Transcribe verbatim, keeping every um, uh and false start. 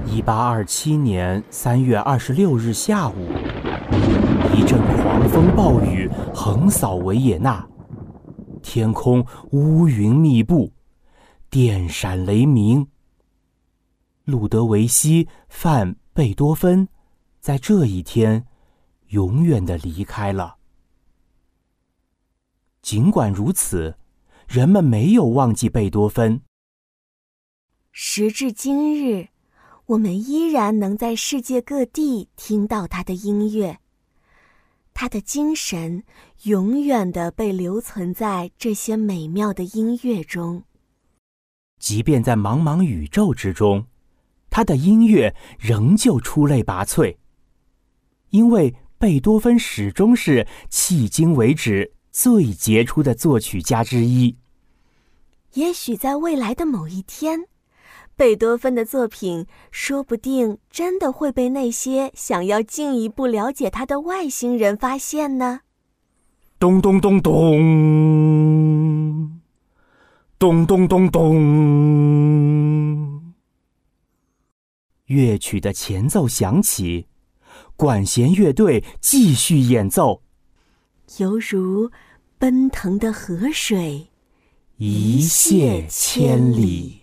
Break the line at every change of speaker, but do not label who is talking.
一八二七年三月二十六日下午，一阵狂风暴雨横扫维也纳，天空乌云密布，电闪雷鸣。路德维希·范·贝多芬在这一天永远地离开了。尽管如此，人们没有忘记贝多芬。
时至今日，我们依然能在世界各地听到他的音乐，他的精神永远地被留存在这些美妙的音乐中。
即便在茫茫宇宙之中，他的音乐仍旧出类拔萃，因为贝多芬始终是迄今为止最杰出的作曲家之一。
也许在未来的某一天，贝多芬的作品说不定真的会被那些想要进一步了解他的外星人发现呢。
咚咚咚咚，咚咚咚咚，乐曲的前奏响起，管弦乐队继续演奏，
犹如奔腾的河水，
一泻千里。